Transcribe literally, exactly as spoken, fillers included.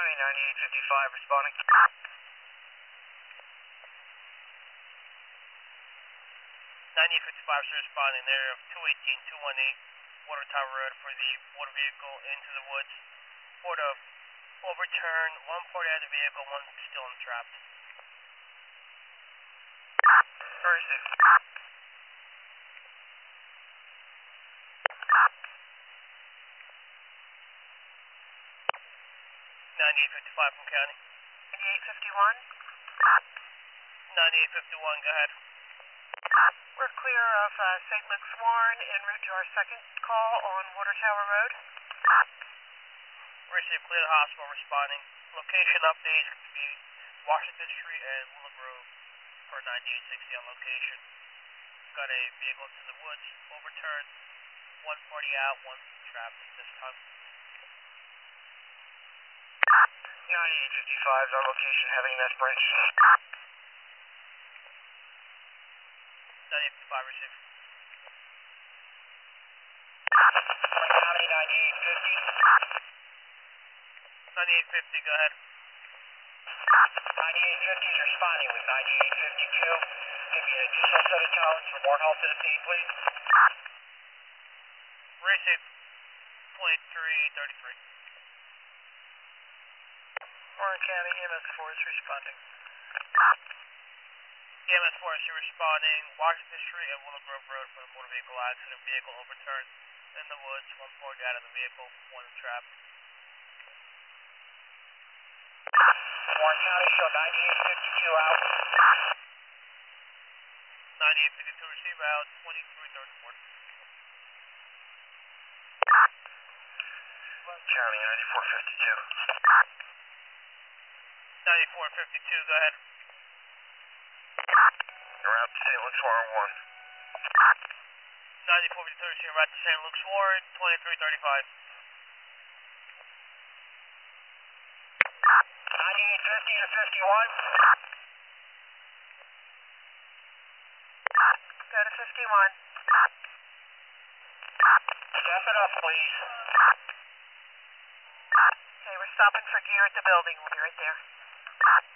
County, ninety-eight fifty-five, responding. ninety-eight fifty-five is responding there of two eighteen two eighteen Water Tower Road for the water vehicle into the woods. Port of overturn, one port out of the vehicle, one still entrapped. Very safe. ninety-eight fifty-five from County. ninety-eight fifty-one. ninety-eight fifty-one, go ahead. We're clear of uh, Saint Luke's Warren en route to our second call on Water Tower Road. Received, clear the hospital, responding. Location updates could be Washington Street and Willow Grove for ninety-eight sixty on location. Got a vehicle to the woods, overturned, one forty out, one trapped at this time. ninety-eight fifty-five is our location, having an S branch. ninety-eight fifty-five received. County, ninety-eight fifty. ninety-eight fifty, go ahead. ninety-eight fifty is responding with ninety-eight fifty-two. Give me an additional set of tones from Warhol to the scene, please. Received, twenty-three thirty-three. Warren County, E M S four is responding. E M S four is responding, Washington Street and Willow Grove Road for the motor vehicle accident. Vehicle overturned in the woods, one forty out of the vehicle, one trapped. Warren County, show ninety-eight fifty-two out. ninety-eight fifty-two receive out, twenty-three thirty-four. County, ninety-four fifty-two. ninety-four fifty-two, go ahead. You're out to Saint Luke's Warren one. ninety-four fifty-two receive out to Saint Luke's Warren, twenty-three thirty-five. ninety-eight fifty to fifty-one. Go to fifty-one. Step it up, please. Okay, we're stopping for gear at the building. We'll be right there.